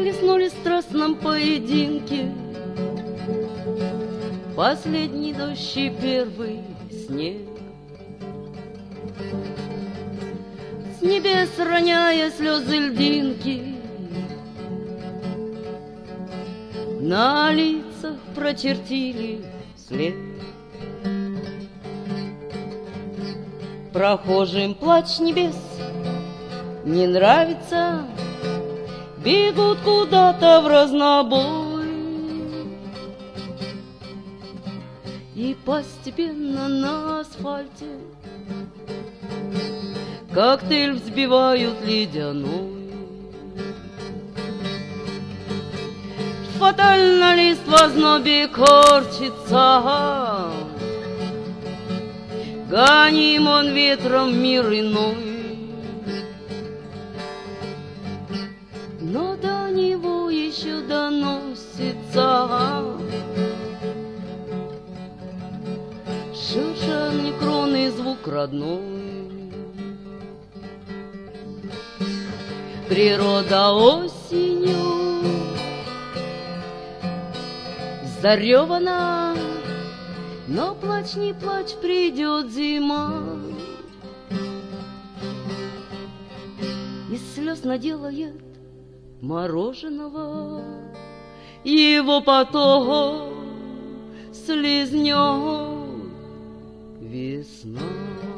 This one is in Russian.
Хлестнули в страстном поединке последний дождь и первый снег. С небес роняя слезы льдинки, на лицах прочертили след. Прохожим плач небес не нравится, бегут куда-то в разнобой. И постепенно на асфальте коктейль взбивают ледяной. Фатально лист в ознобе корчится, гоним он ветром мир иной. Но до него еще доносится шуршание кроны, звук родной. Природа осенью заревана, но плачь, не плачь, придет зима. Из слез наделает мороженого, его потом слизнет весна.